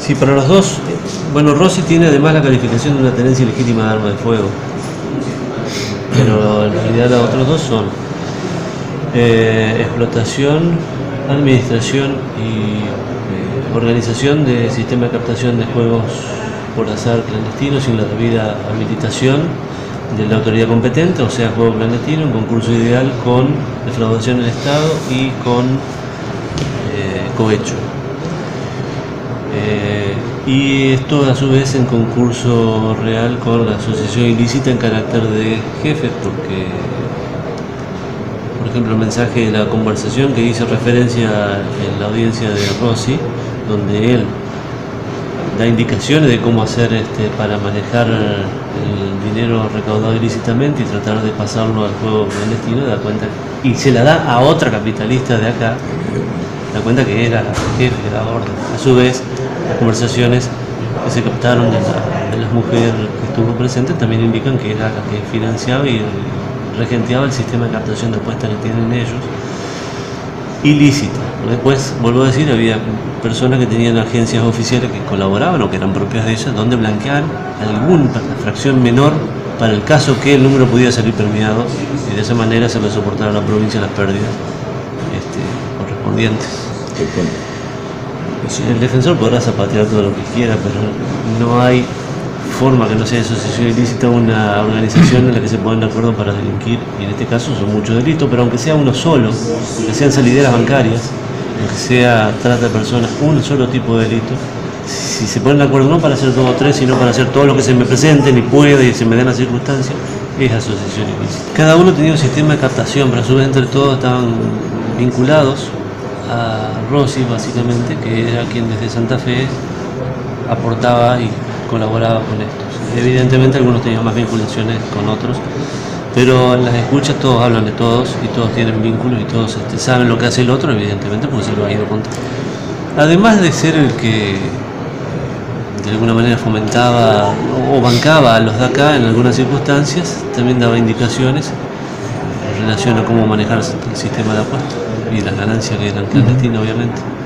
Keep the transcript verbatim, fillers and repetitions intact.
Sí, para los dos, bueno, Rossi tiene además la calificación de una tenencia ilegítima de arma de fuego, pero en realidad los otros dos son eh, explotación, administración y eh, organización de sistema de captación de juegos por azar clandestino sin la debida habilitación de la autoridad competente, o sea, juego clandestino, un concurso ideal con defraudación del Estado y con eh, cohecho. Eh, y esto a su vez en concurso real con la asociación ilícita en carácter de jefes, porque por ejemplo el mensaje de la conversación que hizo referencia en la audiencia de Rossi, donde él da indicaciones de cómo hacer este, para manejar el dinero recaudado ilícitamente y tratar de pasarlo al juego clandestino, da cuenta, y se la da a otra capitalista de acá, da cuenta que era jefe de la orden. A su vez, las conversaciones que se captaron de la, de la mujer que estuvo presente también indican que era la que financiaba y regenteaba el sistema de captación de apuestas que tienen ellos, ilícita. Después, vuelvo a decir, había personas que tenían agencias oficiales que colaboraban o que eran propias de ellas, donde blanqueaban alguna fracción menor para el caso que el número pudiera salir premiado y de esa manera se le soportara a la provincia las pérdidas este, correspondientes. El defensor podrá zapatear todo lo que quiera, pero no hay forma que no sea asociación ilícita una organización en la que se pongan de acuerdo para delinquir, y en este caso son muchos delitos, pero aunque sea uno solo, aunque sean salideras bancarias, aunque sea trata de personas, un solo tipo de delito, si se ponen de acuerdo no para hacer dos o tres, sino para hacer todo lo que se me presente y pueda y se me den las circunstancias, es asociación ilícita. Cada uno tenía un sistema de captación, pero a su vez entre todos estaban vinculados a Rossi, básicamente, que era quien desde Santa Fe aportaba y colaboraba con estos. Evidentemente algunos tenían más vinculaciones con otros, pero en las escuchas todos hablan de todos y todos tienen vínculos y todos este, saben lo que hace el otro, evidentemente, porque se lo ha ido contra. Además de ser el que de alguna manera fomentaba o bancaba a los de acá en algunas circunstancias, también daba indicaciones en relación a cómo manejar el sistema de apuestas y las ganancias que eran clandestinas, obviamente.